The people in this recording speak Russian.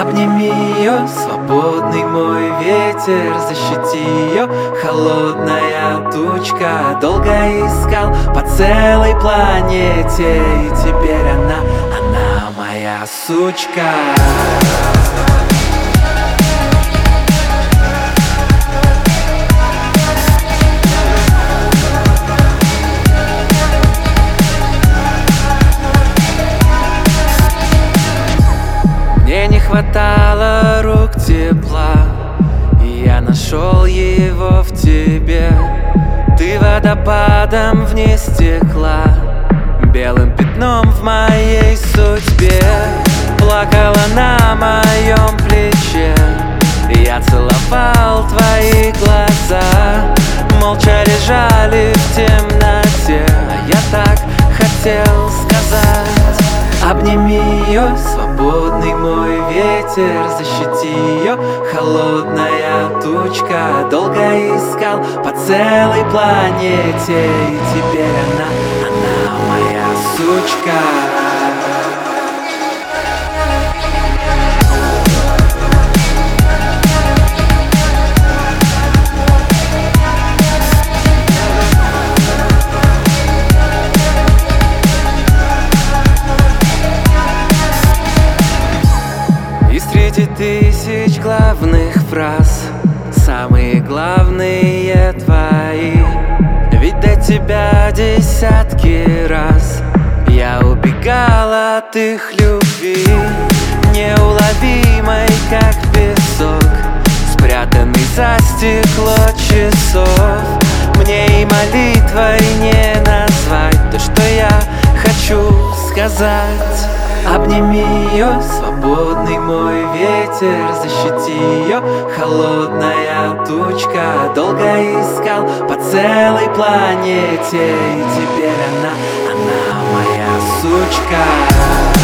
Обними ее, свободный мой ветер, защити ее. Холодная тучка, долго искал по целой планете, и теперь она моя сучка. Мне не хватало рук тепла, и я нашел его в тебе. Ты водопадом вне стекла, белым пятном в моей судьбе. Плакала на моем плече, я целовал твои глаза. Молча лежали в темноте, а я так хотел сказать: обними ее, свободный мой ветер, защити ее. Холодная тучка, долго искал по целой планете, и теперь она моя сучка. Среди тысяч главных фраз самые главные твои. Ведь до тебя десятки раз я убегал от их любви, неуловимой, как песок, спрятанный за стекло часов. Мне и молитвой не назвать то, что я хочу сказать. Обними ее, свободный мой ветер, защити ее. Холодная тучка, долго искал по целой планете, и теперь она моя сучка.